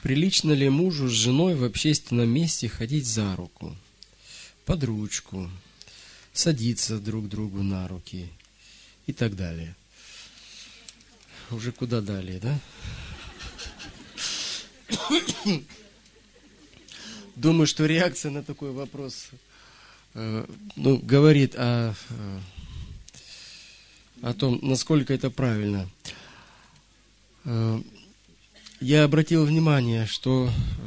Прилично ли мужу с женой в общественном месте ходить за руку, под ручку, садиться друг другу на руки и так далее? Уже куда далее, да? Думаю, что реакция на такой вопрос говорит о том, насколько это правильно. Я обратил внимание, что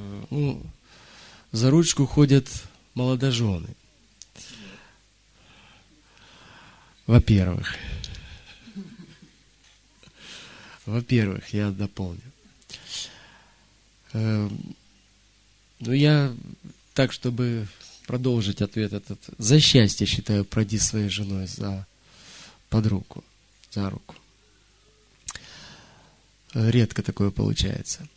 за ручку ходят молодожены. Во-первых, я дополню. Я так, чтобы продолжить ответ этот, за счастье считаю пройти своей женой под руку, за руку. Редко такое получается.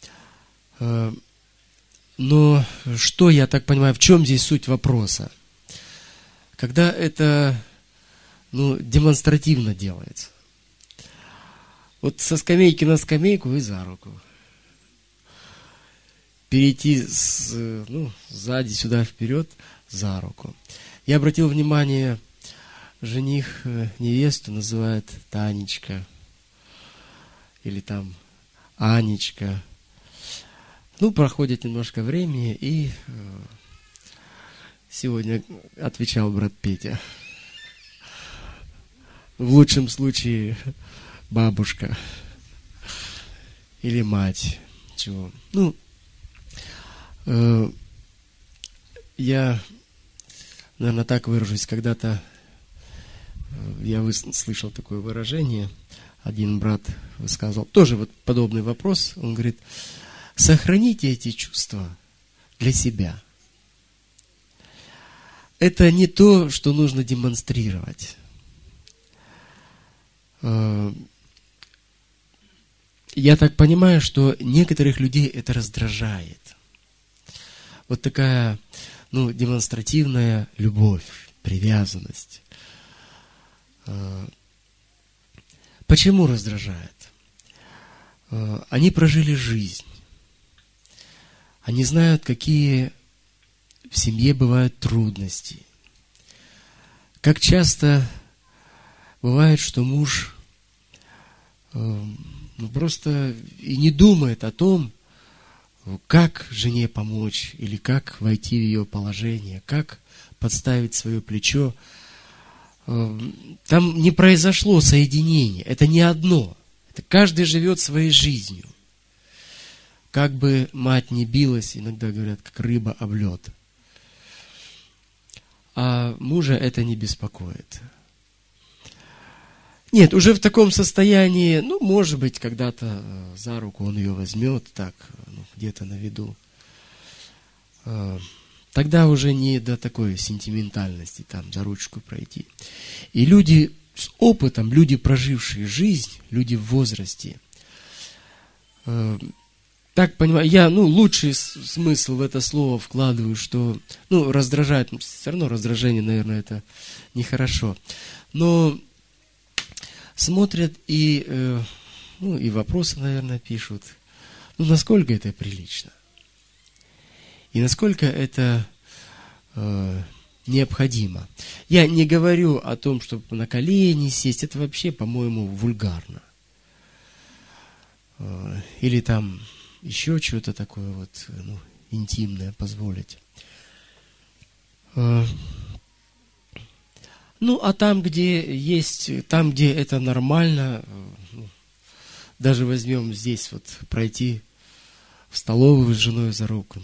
Но что, я так понимаю, в чем здесь суть вопроса? Когда это демонстративно делается. Вот со скамейки на скамейку и за руку. Перейти сзади сюда вперед за руку. Я обратил внимание, жених невесту называет Танечка или там Анечка. Проходит немножко времени, и сегодня отвечал брат Петя. В лучшем случае бабушка или мать. Чего? Я, наверное, так выражусь. Когда-то я слышал такое выражение. Один брат высказал тоже вот подобный вопрос. Он говорит: сохраните эти чувства для себя. Это не то, что нужно демонстрировать. Я так понимаю, что некоторых людей это раздражает. Вот такая, демонстративная любовь, привязанность. Почему раздражает? Они прожили жизнь. Они знают, какие в семье бывают трудности. Как часто бывает, что муж просто и не думает о том, как жене помочь, или как войти в ее положение, как подставить свое плечо. Там не произошло соединение, это не одно. Это каждый живет своей жизнью. Как бы мать не билась, иногда говорят, как рыба об лед. А мужа это не беспокоит. Нет, уже в таком состоянии, может быть, когда-то за руку он ее возьмет, так, где-то на виду. Тогда уже не до такой сентиментальности, там, за ручку пройти. И люди с опытом, люди, прожившие жизнь, люди в возрасте, так понимаю, я, лучший смысл в это слово вкладываю, что, раздражает, все равно раздражение, наверное, это нехорошо. Но смотрят и вопросы, наверное, пишут. Насколько это прилично? И насколько это необходимо? Я не говорю о том, чтобы на колени сесть. Это вообще, по-моему, вульгарно. Или там еще что-то такое интимное позволить. А там, где это нормально, даже возьмем здесь пройти в столовую с женой за руку,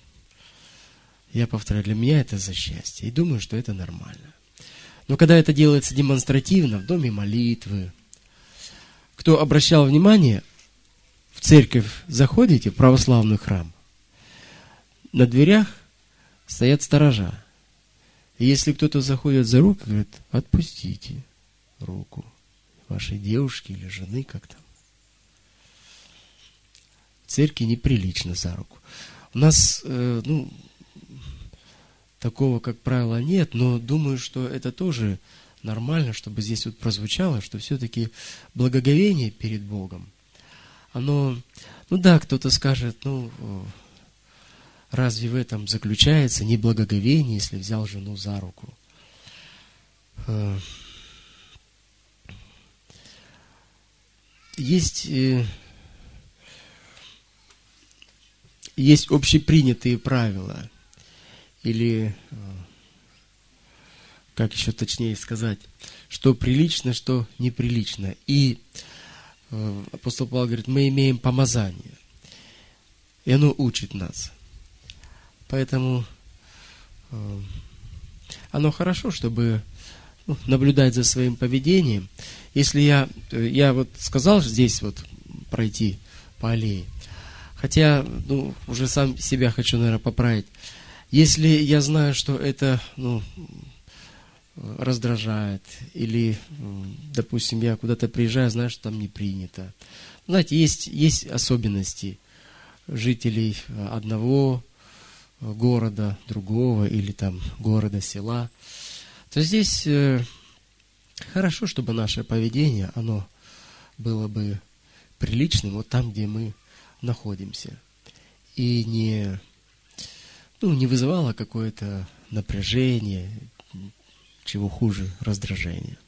я повторяю, для меня это за счастье. И думаю, что это нормально. Но когда это делается демонстративно, в доме молитвы, кто обращал внимание, в церковь заходите, в православный храм, на дверях стоят сторожа. И если кто-то заходит за руку, говорит: отпустите руку вашей девушки или жены, как там. В церкви неприлично за руку. У нас, такого, как правило, нет, но думаю, что это тоже нормально, чтобы здесь прозвучало, что все-таки благоговение перед Богом, оно, ну да, кто-то скажет, ну, разве в этом заключается неблагоговение, если взял жену за руку? Есть общепринятые правила, или, как еще точнее сказать, что прилично, что неприлично. И апостол Павел говорит, мы имеем помазание, и оно учит нас. Поэтому оно хорошо, чтобы наблюдать за своим поведением. Если я вот сказал здесь вот пройти по аллее, хотя, уже сам себя хочу, наверное, поправить. Если я знаю, что это, раздражает, или, допустим, я куда-то приезжаю, знаю, что там не принято. Знаете, есть особенности жителей одного города, другого, или там города, села. То здесь хорошо, чтобы наше поведение, оно было бы приличным вот там, где мы находимся. И не вызывало какое-то напряжение, чего хуже, раздражение.